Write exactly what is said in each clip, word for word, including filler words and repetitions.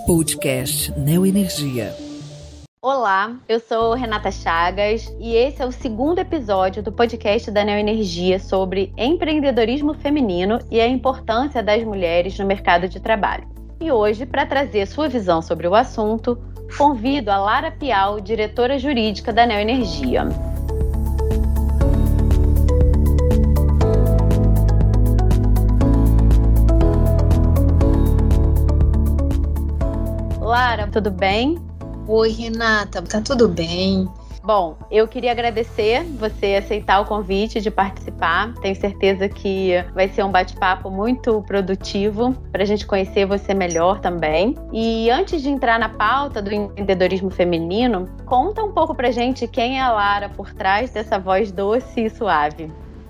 Podcast Neoenergia. Olá, eu sou Renata Chagas e esse é o segundo episódio do podcast da Neoenergia sobre empreendedorismo feminino e a importância das mulheres no mercado de trabalho. E hoje, para trazer sua visão sobre o assunto, convido a Lara Pial, diretora jurídica da Neoenergia. Lara, tudo bem? Oi, Renata, tá tudo bem? Bom, eu queria agradecer você aceitar o convite de participar. Tenho certeza que vai ser um bate-papo muito produtivo para a gente conhecer você melhor também. E antes de entrar na pauta do empreendedorismo feminino, conta um pouco pra gente quem é a Lara por trás dessa voz doce e suave.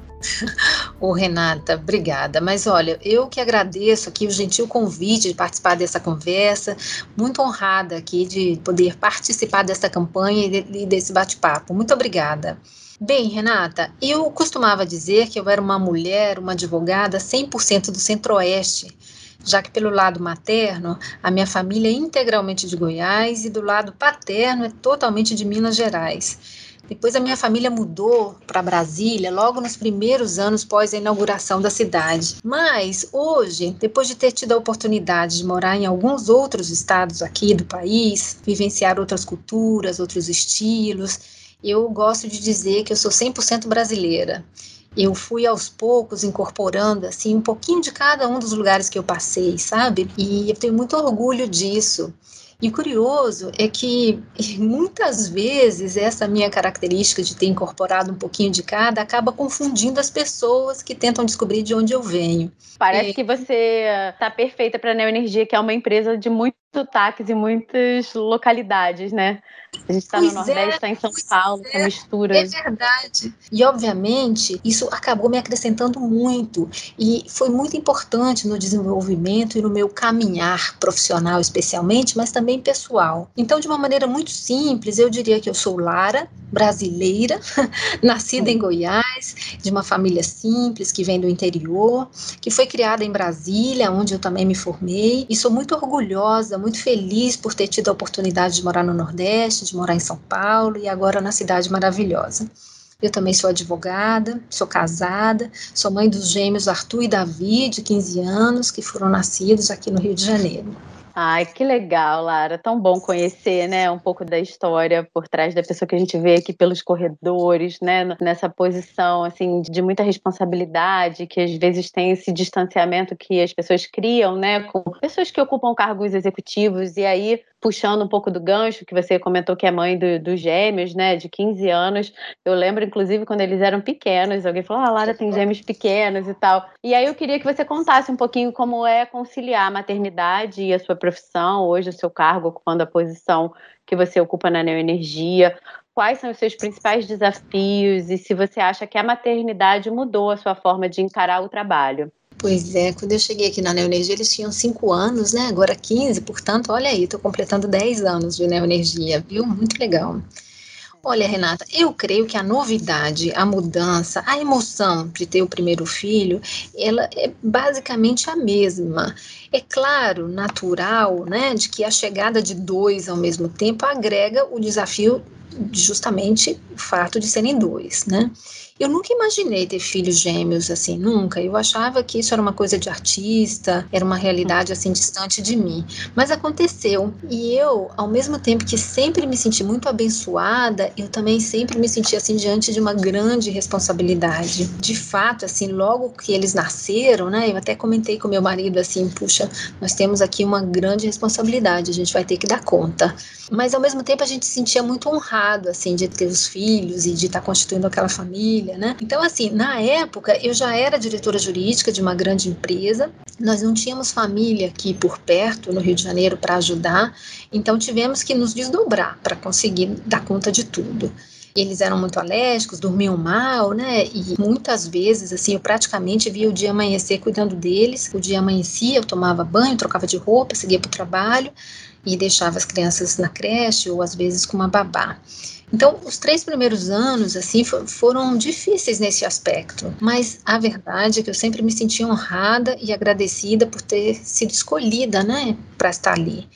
Ô, Renata, obrigada. Mas olha, eu que agradeço aqui o gentil convite de participar dessa conversa, muito honrada aqui de poder participar dessa campanha e desse bate-papo. Muito obrigada. Bem, Renata, eu costumava dizer que eu era uma mulher, uma advogada cem por cento do Centro-Oeste, já que pelo lado materno, a minha família é integralmente de Goiás e do lado paterno é totalmente de Minas Gerais. Depois a minha família mudou para Brasília logo nos primeiros anos pós a inauguração da cidade. Mas hoje, depois de ter tido a oportunidade de morar em alguns outros estados aqui do país, vivenciar outras culturas, outros estilos, eu gosto de dizer que eu sou cem por cento brasileira. Eu fui aos poucos incorporando assim um pouquinho de cada um dos lugares que eu passei, sabe? E eu tenho muito orgulho disso. E o curioso é que muitas vezes essa minha característica de ter incorporado um pouquinho de cada acaba confundindo as pessoas que tentam descobrir de onde eu venho. Parece é... que você está perfeita para a Neoenergia, que é uma empresa de muitos sotaques e muitas localidades, né? A gente está no Nordeste, está é, em São Paulo, essa é, mistura. É verdade. E, obviamente, isso acabou me acrescentando muito. E foi muito importante no desenvolvimento e no meu caminhar profissional, especialmente, mas também pessoal. Então, de uma maneira muito simples, eu diria que eu sou Lara, brasileira, nascida em Goiás, de uma família simples, que vem do interior, que foi criada em Brasília, onde eu também me formei. E sou muito orgulhosa, muito feliz por ter tido a oportunidade de morar no Nordeste, de morar em São Paulo e agora na cidade maravilhosa. Eu também sou advogada, sou casada, sou mãe dos gêmeos Arthur e Davi, de quinze anos, que foram nascidos aqui no Rio de Janeiro. Ai, que legal, Lara. Tão bom conhecer, né, um pouco da história por trás da pessoa que a gente vê aqui pelos corredores, né, nessa posição, assim, de muita responsabilidade, que às vezes tem esse distanciamento que as pessoas criam, né, com pessoas que ocupam cargos executivos. E aí, puxando um pouco do gancho, que você comentou que é mãe do, dos gêmeos, né, de quinze anos. Eu lembro, inclusive, quando eles eram pequenos, alguém falou, ah, a Lara tem gêmeos pequenos e tal. E aí eu queria que você contasse um pouquinho como é conciliar a maternidade e a sua profissão, hoje o seu cargo, ocupando a posição que você ocupa na Neoenergia. Quais são os seus principais desafios e se você acha que a maternidade mudou a sua forma de encarar o trabalho? Pois é, quando eu cheguei aqui na Neoenergia, eles tinham cinco anos, né? Agora quinze, portanto, olha aí, estou completando dez anos de Neoenergia, viu? Muito legal. Olha, Renata, eu creio que a novidade, a mudança, a emoção de ter o primeiro filho, ela é basicamente a mesma. É claro, natural, né, de que a chegada de dois ao mesmo tempo agrega o desafio justamente o fato de serem dois, né? Eu nunca imaginei ter filhos gêmeos assim, nunca. Eu achava que isso era uma coisa de artista, era uma realidade assim distante de mim. Mas aconteceu. E eu, ao mesmo tempo que sempre me senti muito abençoada, eu também sempre me senti assim diante de uma grande responsabilidade. De fato, assim, logo que eles nasceram, né? Eu até comentei com meu marido assim, puxa, nós temos aqui uma grande responsabilidade, a gente vai ter que dar conta. Mas ao mesmo tempo a gente se sentia muito honrado assim de ter os filhos e de estar constituindo aquela família, né? Então assim, na época eu já era diretora jurídica de uma grande empresa, nós não tínhamos família aqui por perto no Rio de Janeiro para ajudar, então tivemos que nos desdobrar para conseguir dar conta de tudo. Eles eram muito alérgicos, dormiam mal, né? E muitas vezes, assim, eu praticamente via o dia amanhecer cuidando deles. O dia amanhecia, eu tomava banho, trocava de roupa, seguia para o trabalho e deixava as crianças na creche ou às vezes com uma babá. Então, os três primeiros anos, assim, foram difíceis nesse aspecto, mas a verdade é que eu sempre me senti honrada e agradecida por ter sido escolhida, né, para estar ali.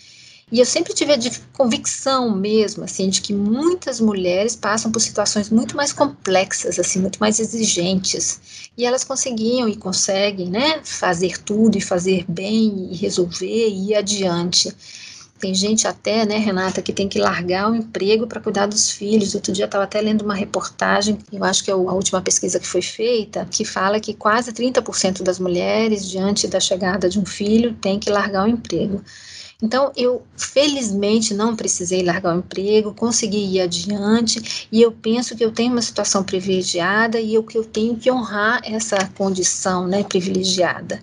E eu sempre tive a convicção mesmo, assim, de que muitas mulheres passam por situações muito mais complexas, assim, muito mais exigentes. E elas conseguiam e conseguem, né, fazer tudo e fazer bem e resolver e ir adiante. Tem gente até, né, Renata, que tem que largar o emprego para cuidar dos filhos. Outro dia eu estava até lendo uma reportagem, eu acho que é a última pesquisa que foi feita, que fala que quase trinta por cento das mulheres, diante da chegada de um filho, tem que largar o emprego. Então, eu felizmente não precisei largar o emprego, consegui ir adiante, e eu penso que eu tenho uma situação privilegiada e eu, que eu tenho que honrar essa condição, né, privilegiada.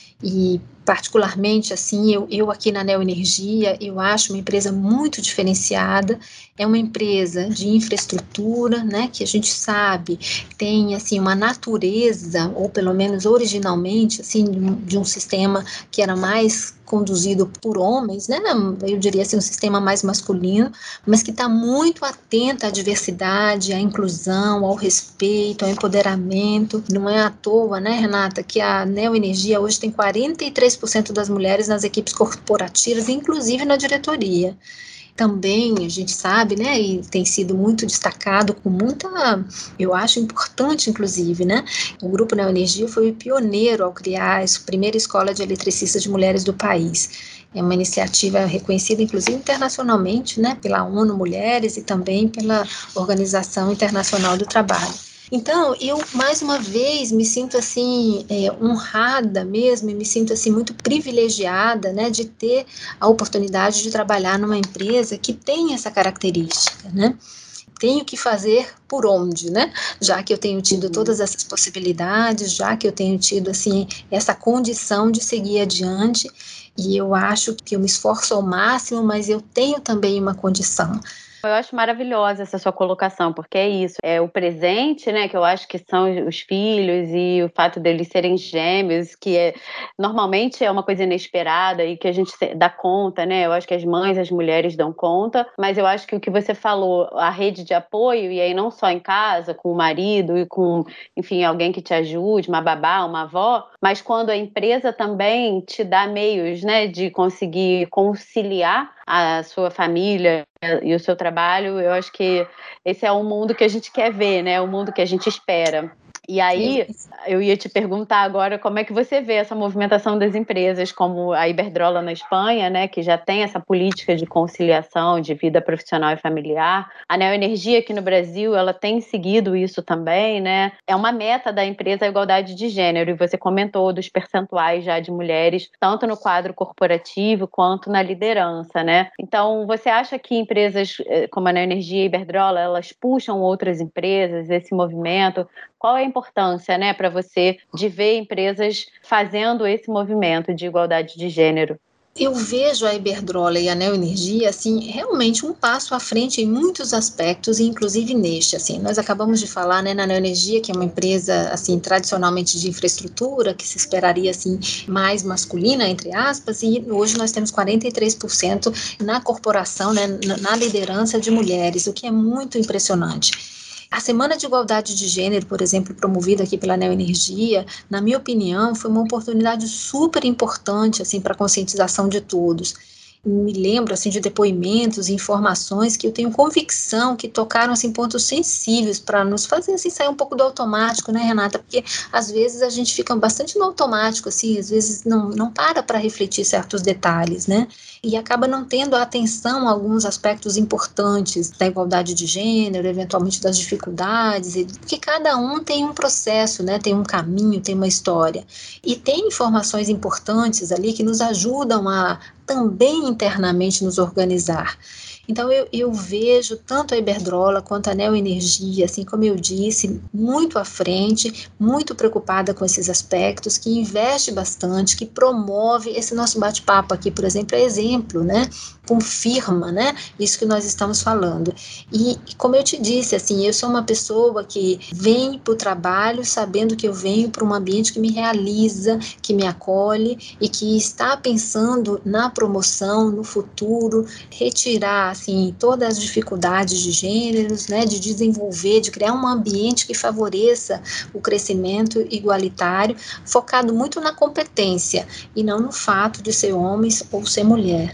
E particularmente assim, eu, eu aqui na Neoenergia, eu acho uma empresa muito diferenciada, é uma empresa de infraestrutura, né, que a gente sabe tem assim uma natureza, ou pelo menos originalmente, assim, de um, de um sistema que era mais conduzido por homens, né, eu diria assim, um sistema mais masculino, mas que está muito atenta à diversidade, à inclusão, ao respeito, ao empoderamento. Não é à toa, né, Renata, que a Neoenergia hoje tem quarenta e três por cento das mulheres nas equipes corporativas, inclusive na diretoria. Também a gente sabe, né, e tem sido muito destacado com muita, eu acho importante inclusive, né, o Grupo Neoenergia foi o pioneiro ao criar a primeira escola de eletricistas de mulheres do país. É uma iniciativa reconhecida inclusive internacionalmente, né, pela ONU Mulheres e também pela Organização Internacional do Trabalho. Então, eu, mais uma vez, me sinto, assim, é, honrada mesmo, e me sinto, assim, muito privilegiada, né, de ter a oportunidade de trabalhar numa empresa que tem essa característica, né. Tenho que fazer por onde, né, já que eu tenho tido todas essas possibilidades, já que eu tenho tido, assim, essa condição de seguir adiante, e eu acho que eu me esforço ao máximo, mas eu tenho também uma condição. Eu acho maravilhosa essa sua colocação, porque é isso, é o presente, né, que eu acho que são os filhos e o fato deles serem gêmeos, que é, normalmente é uma coisa inesperada e que a gente dá conta, né, eu acho que as mães, as mulheres dão conta, mas eu acho que o que você falou, a rede de apoio, e aí não só em casa, com o marido e com, enfim, alguém que te ajude, uma babá, uma avó, mas quando a empresa também te dá meios, né, de conseguir conciliar a sua família e o seu trabalho, eu acho que esse é o mundo que a gente quer ver, né? O mundo que a gente espera. E aí, eu ia te perguntar agora como é que você vê essa movimentação das empresas, como a Iberdrola na Espanha, né, que já tem essa política de conciliação de vida profissional e familiar. A Neoenergia aqui no Brasil, ela tem seguido isso também, né? É uma meta da empresa a igualdade de gênero, e você comentou dos percentuais já de mulheres, tanto no quadro corporativo quanto na liderança, né? Então, você acha que empresas como a Neoenergia e a Iberdrola, elas puxam outras empresas, esse movimento? Qual é a importância, né, para você de ver empresas fazendo esse movimento de igualdade de gênero? Eu vejo a Iberdrola e a Neoenergia, assim, realmente um passo à frente em muitos aspectos, inclusive neste, assim, nós acabamos de falar, né, na Neoenergia, que é uma empresa, assim, tradicionalmente de infraestrutura, que se esperaria, assim, mais masculina, entre aspas, e hoje nós temos quarenta e três por cento na corporação, né, na liderança de mulheres, o que é muito impressionante. A Semana de Igualdade de Gênero, por exemplo, promovida aqui pela Neoenergia, na minha opinião, foi uma oportunidade super importante, assim, para a conscientização de todos. Me lembro, assim, de depoimentos e informações que eu tenho convicção que tocaram, assim, pontos sensíveis para nos fazer, assim, sair um pouco do automático, né, Renata? Porque, às vezes, a gente fica bastante no automático, assim, às vezes não, não para para refletir certos detalhes, né? E acaba não tendo atenção a alguns aspectos importantes da igualdade de gênero, eventualmente das dificuldades, porque cada um tem um processo, né? Tem um caminho, tem uma história. E tem informações importantes ali que nos ajudam a também internamente nos organizar. Então, eu, eu vejo tanto a Iberdrola quanto a Neoenergia, assim como eu disse, muito à frente, muito preocupada com esses aspectos, que investe bastante, que promove esse nosso bate-papo aqui, por exemplo, é exemplo, né? Confirma, né? Isso que nós estamos falando. E, como eu te disse, assim, eu sou uma pessoa que vem para o trabalho sabendo que eu venho para um ambiente que me realiza, que me acolhe e que está pensando na promoção, no futuro, retirar, assim, todas as dificuldades de gêneros, né, de desenvolver, de criar um ambiente que favoreça o crescimento igualitário, focado muito na competência e não no fato de ser homem ou ser mulher.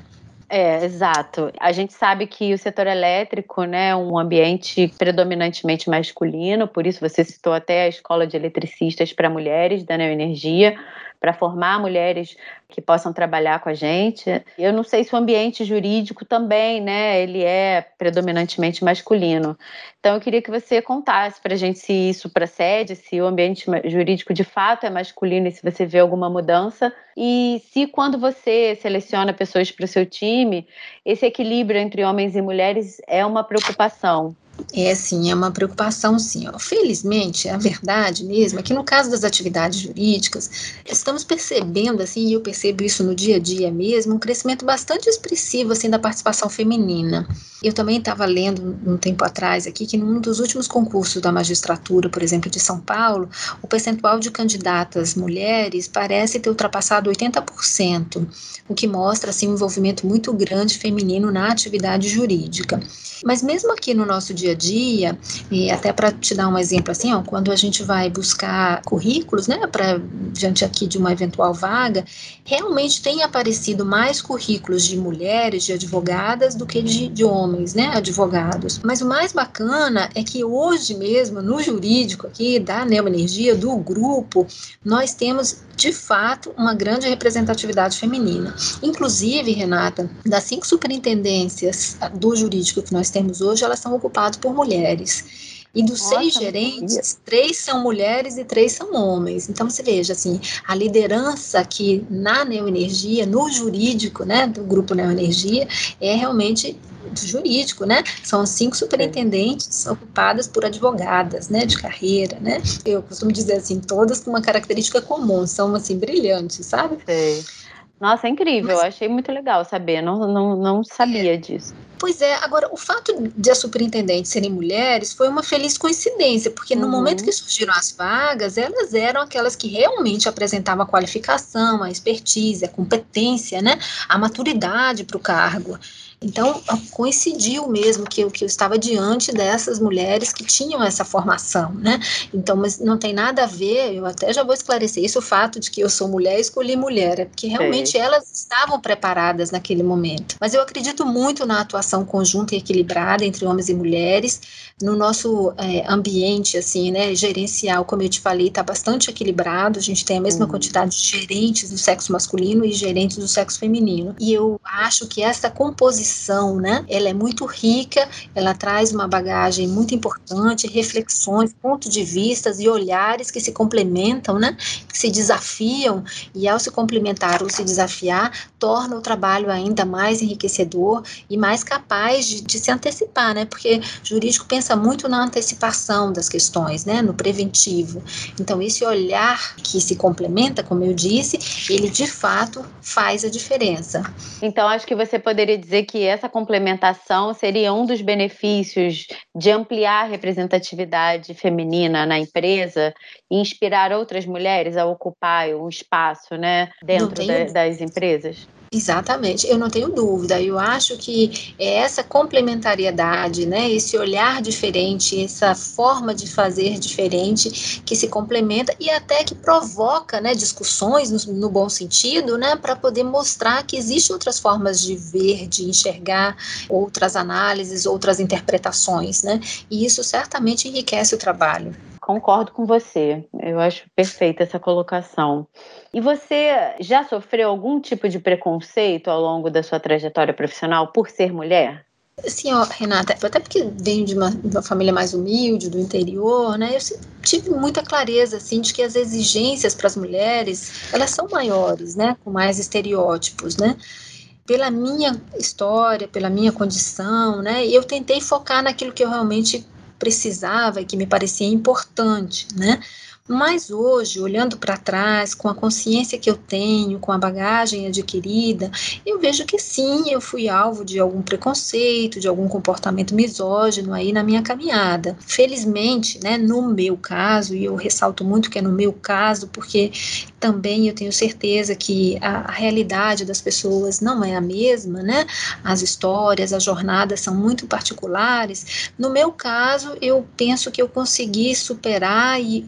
É, exato. A gente sabe que o setor elétrico, né, é um ambiente predominantemente masculino, por isso você citou até a escola de eletricistas para mulheres da Neoenergia, para formar mulheres que possam trabalhar com a gente. Eu não sei se o ambiente jurídico também, né, ele é predominantemente masculino. Então eu queria que você contasse para a gente se isso procede, se o ambiente jurídico de fato é masculino e se você vê alguma mudança, e se quando você seleciona pessoas para o seu time, esse equilíbrio entre homens e mulheres é uma preocupação. É, sim, é uma preocupação, sim. Ó. Felizmente, a verdade mesmo é que no caso das atividades jurídicas, estamos percebendo, assim, e eu percebo isso no dia a dia mesmo, um crescimento bastante expressivo, assim, da participação feminina. Eu também estava lendo um tempo atrás aqui que num dos últimos concursos da magistratura, por exemplo, de São Paulo, o percentual de candidatas mulheres parece ter ultrapassado oitenta por cento, o que mostra, assim, um envolvimento muito grande feminino na atividade jurídica. Mas mesmo aqui no nosso dia a dia, e até para te dar um exemplo assim, ó, quando a gente vai buscar currículos, né, para diante aqui de uma eventual vaga, realmente tem aparecido mais currículos de mulheres, de advogadas, do que de, de homens, né, advogados. Mas o mais bacana é que hoje mesmo, no jurídico aqui, da Neoenergia, do grupo, nós temos, de fato, uma grande representatividade feminina. Inclusive, Renata, das cinco superintendências do jurídico que nós temos hoje, elas são ocupadas por mulheres. E dos Nossa, seis gerentes, três são mulheres e três são homens. Então, você veja, assim, a liderança aqui na Neoenergia, no jurídico, né, do grupo Neoenergia, é realmente jurídico, né? São cinco superintendentes ocupadas por advogadas, né, de carreira, né? Eu costumo dizer assim, todas com uma característica comum, são assim brilhantes, sabe? Sei. Nossa, é incrível, Mas, achei muito legal saber, não, não, não sabia disso. Pois é, agora, o fato de as superintendentes serem mulheres foi uma feliz coincidência, porque no Uhum. momento que surgiram as vagas, elas eram aquelas que realmente apresentavam a qualificação, a expertise, a competência, né, a maturidade para o cargo. Então, coincidiu mesmo que eu, que eu estava diante dessas mulheres que tinham essa formação, né? Então, mas não tem nada a ver, eu até já vou esclarecer isso, o fato de que eu sou mulher e escolhi mulher, é porque realmente Sei. elas estavam preparadas naquele momento. Mas eu acredito muito na atuação conjunta e equilibrada entre homens e mulheres, no nosso é, ambiente, assim, né, gerencial, como eu te falei, está bastante equilibrado, a gente tem a mesma uhum. quantidade de gerentes do sexo masculino e gerentes do sexo feminino. E eu acho que essa composição, né, ela é muito rica, ela traz uma bagagem muito importante, reflexões, pontos de vistas e olhares que se complementam, né, que se desafiam, e ao se complementar ou se desafiar, torna o trabalho ainda mais enriquecedor e mais capaz de, de se antecipar, né, porque o jurídico pensa muito na antecipação das questões, né, no preventivo. Então, esse olhar que se complementa, como eu disse, ele de fato faz a diferença. Então, acho que você poderia dizer que essa complementação seria um dos benefícios de ampliar a representatividade feminina na empresa e inspirar outras mulheres a ocupar um espaço, né, dentro da, das empresas? Exatamente, eu não tenho dúvida, eu acho que é essa complementariedade, né, esse olhar diferente, essa forma de fazer diferente, que se complementa e até que provoca, né, discussões no, no bom sentido, né, para poder mostrar que existem outras formas de ver, de enxergar, outras análises, outras interpretações, né, e isso certamente enriquece o trabalho. Concordo com você, eu acho perfeita essa colocação. E você já sofreu algum tipo de preconceito ao longo da sua trajetória profissional por ser mulher? Sim, ó, Renata, até porque venho de uma, de uma família mais humilde, do interior, né, eu tive muita clareza, assim, de que as exigências para as mulheres, elas são maiores, né, com mais estereótipos, né, pela minha história, pela minha condição, né, e eu tentei focar naquilo que eu realmente precisava e que me parecia importante, né, mas hoje, olhando para trás, com a consciência que eu tenho, com a bagagem adquirida, eu vejo que sim, eu fui alvo de algum preconceito, de algum comportamento misógino aí na minha caminhada. Felizmente, né, no meu caso, e eu ressalto muito que é no meu caso, porque também eu tenho certeza que a, a realidade das pessoas não é a mesma, né? As histórias, as jornadas são muito particulares. No meu caso, eu penso que eu consegui superar e consegui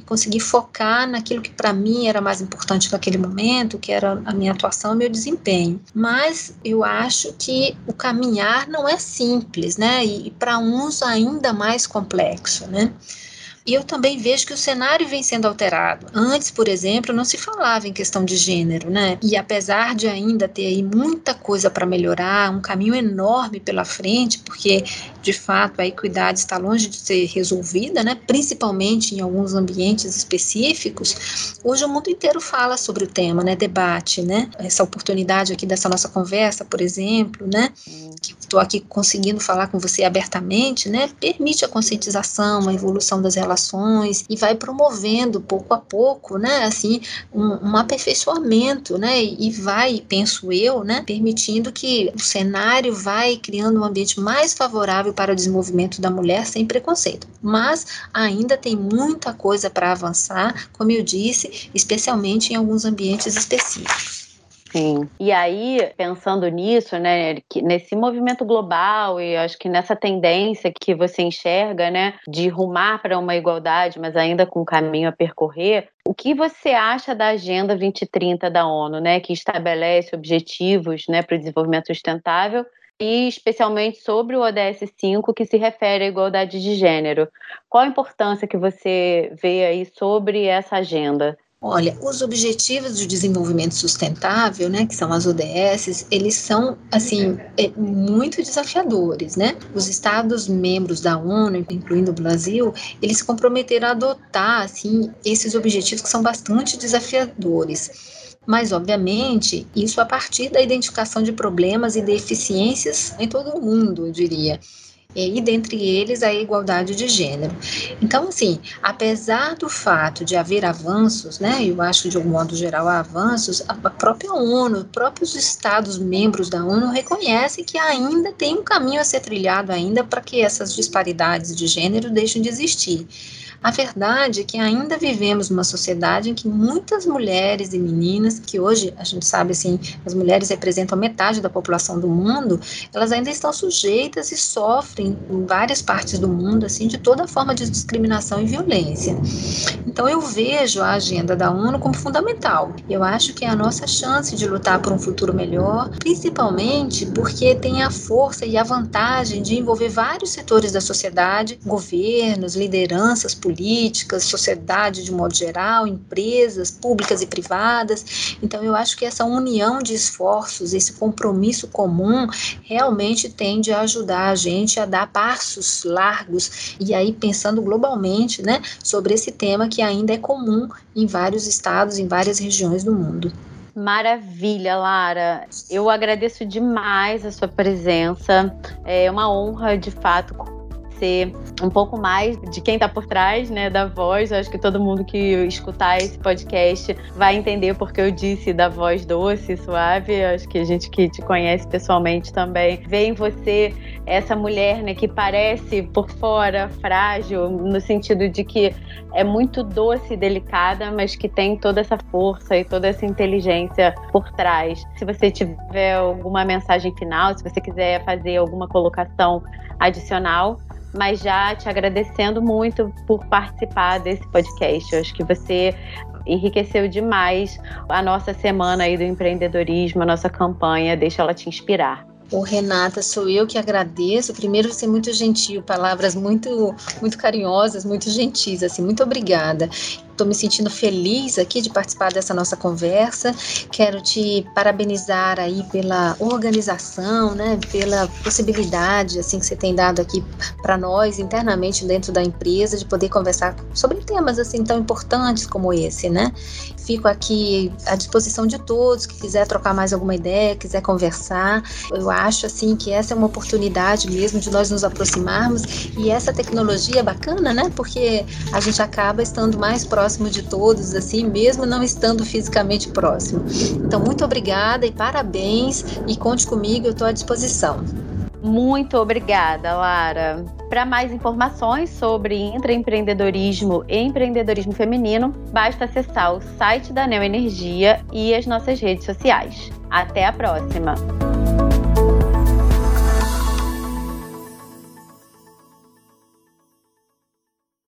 focar naquilo que para mim era mais importante naquele momento, que era a minha atuação e meu desempenho. Mas eu acho que o caminhar não é simples, né? E, e para uns ainda mais complexo, né? E eu também vejo que o cenário vem sendo alterado. Antes, por exemplo, não se falava em questão de gênero, né? E apesar de ainda ter aí muita coisa para melhorar, um caminho enorme pela frente, porque, de fato, a equidade está longe de ser resolvida, né? Principalmente em alguns ambientes específicos, hoje o mundo inteiro fala sobre o tema, né? Debate, né? Essa oportunidade aqui dessa nossa conversa, por exemplo, né? Que estou aqui conseguindo falar com você abertamente, né? Permite a conscientização, a evolução das relações e vai promovendo pouco a pouco, né, assim, um, um aperfeiçoamento, né, e vai, penso eu, né, permitindo que o cenário vai criando um ambiente mais favorável para o desenvolvimento da mulher sem preconceito. Mas ainda tem muita coisa para avançar, como eu disse, especialmente em alguns ambientes específicos. Sim. E aí, pensando nisso, né, que nesse movimento global e acho que nessa tendência que você enxerga, né, de rumar para uma igualdade, mas ainda com um caminho a percorrer, o que você acha da Agenda vinte e trinta da ONU, né, que estabelece objetivos, né, para o desenvolvimento sustentável e especialmente sobre o O D S cinco, que se refere à igualdade de gênero? Qual a importância que você vê aí sobre essa agenda? Olha, os Objetivos de Desenvolvimento Sustentável, né, que são as O D S, eles são, assim, muito desafiadores, né? Os Estados membros da ONU, incluindo o Brasil, eles se comprometeram a adotar, assim, esses objetivos que são bastante desafiadores. Mas, obviamente, isso a partir da identificação de problemas e deficiências em todo o mundo, eu diria. E dentre eles a igualdade de gênero. Então, assim, apesar do fato de haver avanços, né, eu acho que de um modo geral há avanços, a própria ONU, os próprios Estados membros da ONU reconhecem que ainda tem um caminho a ser trilhado ainda para que essas disparidades de gênero deixem de existir. A verdade é que ainda vivemos numa sociedade em que muitas mulheres e meninas, que hoje a gente sabe assim, as mulheres representam metade da população do mundo, elas ainda estão sujeitas e sofrem em várias partes do mundo assim de toda forma de discriminação e violência. Então eu vejo a agenda da ONU como fundamental. Eu acho que é a nossa chance de lutar por um futuro melhor, principalmente porque tem a força e a vantagem de envolver vários setores da sociedade, governos, lideranças políticas, políticas, sociedade de modo geral, empresas públicas e privadas. Então eu acho que essa união de esforços, esse compromisso comum realmente tende a ajudar a gente a dar passos largos e aí pensando globalmente, né, sobre esse tema que ainda é comum em vários estados, em várias regiões do mundo. Maravilha, Lara. Eu agradeço demais a sua presença. É uma honra, de fato, ser um pouco mais de quem está por trás, né, da voz. Eu acho que todo mundo que escutar esse podcast vai entender porque eu disse da voz doce, suave. Eu acho que a gente que te conhece pessoalmente também vê em você essa mulher, né, que parece por fora frágil, no sentido de que é muito doce e delicada, mas que tem toda essa força e toda essa inteligência por trás. Se você tiver alguma mensagem final, se você quiser fazer alguma colocação adicional, mas já te agradecendo muito por participar desse podcast. Eu acho que você enriqueceu demais a nossa semana aí do empreendedorismo, a nossa campanha. Deixa ela te inspirar. Ô, Renata, sou eu que agradeço. Primeiro, você é muito gentil, palavras muito, muito carinhosas, muito gentis, assim, muito obrigada. Estou me sentindo feliz aqui de participar dessa nossa conversa. Quero te parabenizar aí pela organização, né, pela possibilidade assim que você tem dado aqui para nós internamente dentro da empresa de poder conversar sobre temas assim tão importantes como esse, né? Fico aqui à disposição de todos que quiser trocar mais alguma ideia, quiser conversar. Eu acho assim que essa é uma oportunidade mesmo de nós nos aproximarmos e essa tecnologia é bacana, né? Porque a gente acaba estando mais próximo próximo de todos, assim, mesmo não estando fisicamente próximo. Então, muito obrigada e parabéns, e conte comigo, eu estou à disposição. Muito obrigada, Lara. Para mais informações sobre intraempreendedorismo e empreendedorismo feminino, basta acessar o site da Neoenergia e as nossas redes sociais. Até a próxima!